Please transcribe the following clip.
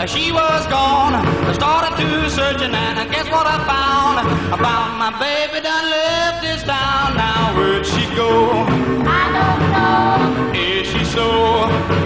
she was gone. I started to searching and guess what I found? I found my baby done left this town. Now where'd she go? I don't know. Is she so